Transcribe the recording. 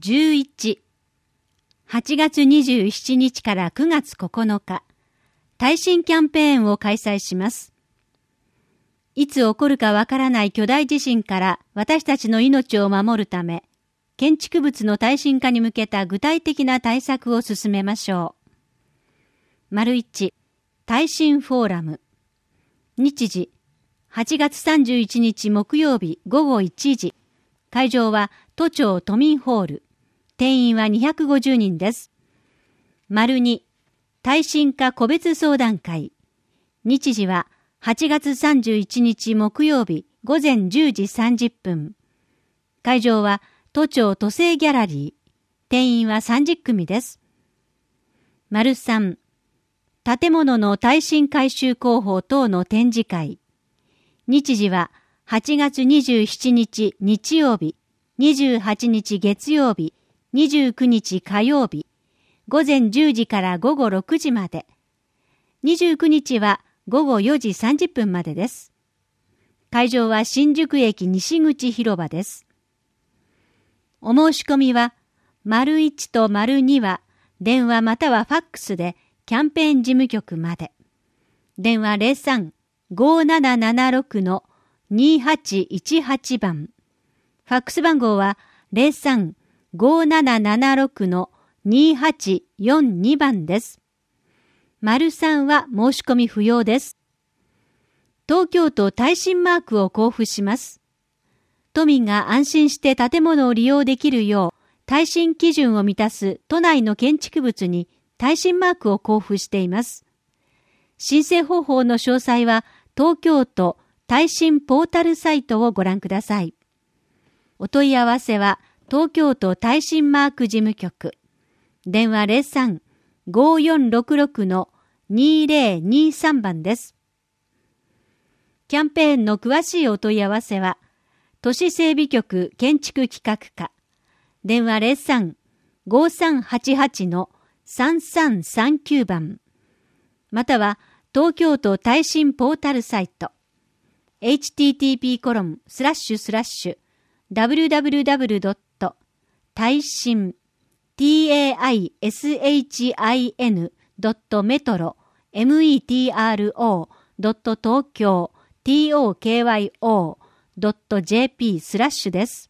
11、8月27日から9月9日、耐震キャンペーンを開催します。いつ起こるかわからない巨大地震から私たちの命を守るため、建築物の耐震化に向けた具体的な対策を進めましょう。1、耐震フォーラム。日時、8月31日木曜日午後1時。会場は都庁都民ホール。定員は250人です。2、耐震化個別相談会。日時は8月31日木曜日午前10時30分。会場は都庁都政ギャラリー。定員は30組です。3、建物の耐震改修工法等の展示会。日時は8月27日日曜日、28日月曜日、29日火曜日、午前10時から午後6時まで。29日は午後4時30分までです。会場は新宿駅西口広場です。お申し込みは、01と02は電話またはファックスでキャンペーン事務局まで。電話03-5776-2818番。ファックス番号は03-5776-2842番です。03は申し込み不要です。東京都耐震マークを交付します。都民が安心して建物を利用できるよう、耐震基準を満たす都内の建築物に耐震マークを交付しています。申請方法の詳細は東京都耐震ポータルサイトをご覧ください。お問い合わせは東京都耐震マーク事務局。電話03-5466-2023番です。キャンペーンの詳しいお問い合わせは、都市整備局建築企画課。電話03-5388-3339番。または、東京都耐震ポータルサイト。http://www. 耐震 taishin.metro.tokyo.tokyo.jp/ です。